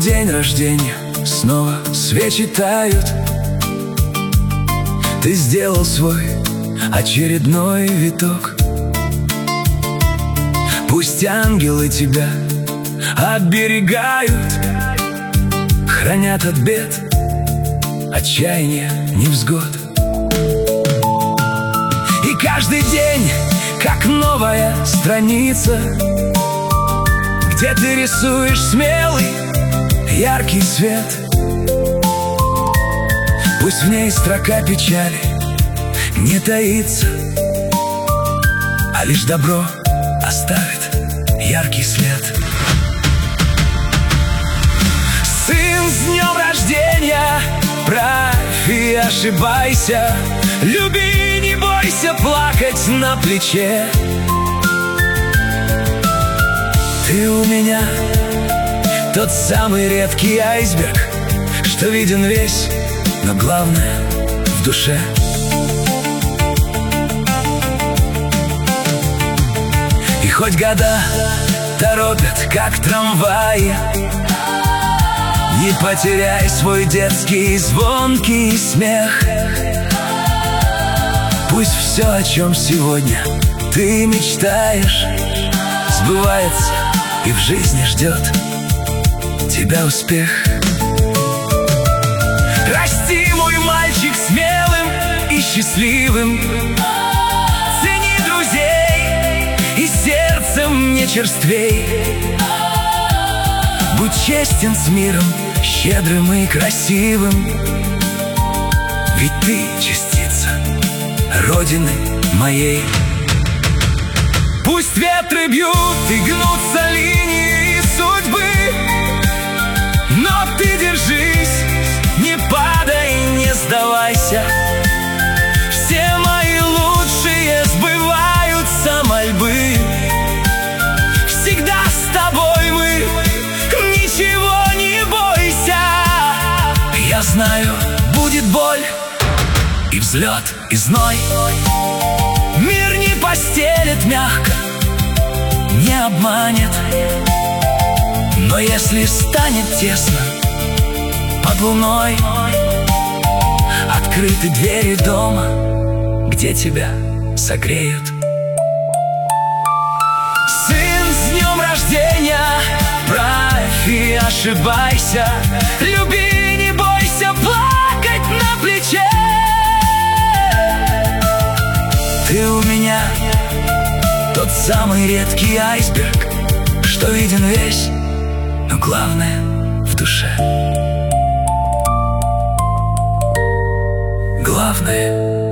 день рождения, снова свечи тают. Ты сделал свой очередной виток. Пусть ангелы тебя оберегают, хранят от бед, отчаяния, невзгод. И каждый день, как новая страница, где ты рисуешь смелый, яркий свет. Пусть в ней строка печали не таится, а лишь добро оставит яркий след. Сын, с днем рождения! Правь и ошибайся, люби, не бойся плакать на плече. Ты у меня тот самый редкий айсберг, что виден весь, но главное в душе. И хоть года торопят, как трамваи, не потеряй свой детский звонкий смех. Пусть все, о чем сегодня ты мечтаешь, сбывается, и в жизни ждет тебя успех. Расти, мой мальчик, смелым и счастливым. Цени друзей и сердцем не черствей. Будь честен с миром, щедрым и красивым. Ведь ты частица Родины моей. Пусть ветры бьют и гнутся линии судьбы, но ты держись, не падай, не сдавайся. Все мои лучшие сбываются мольбы. Всегда с тобой мы, ничего не бойся. Я знаю, будет боль и взлет, и зной. Мир не постелит мягко, не обманет. Но если станет тесно под луной, открыты двери дома, где тебя согреют. Сын, с днем рождения! Правь и ошибайся, люби, не бойся плакать на плече. Ты у меня тот самый редкий айсберг, что виден весь, но главное в душе. Главное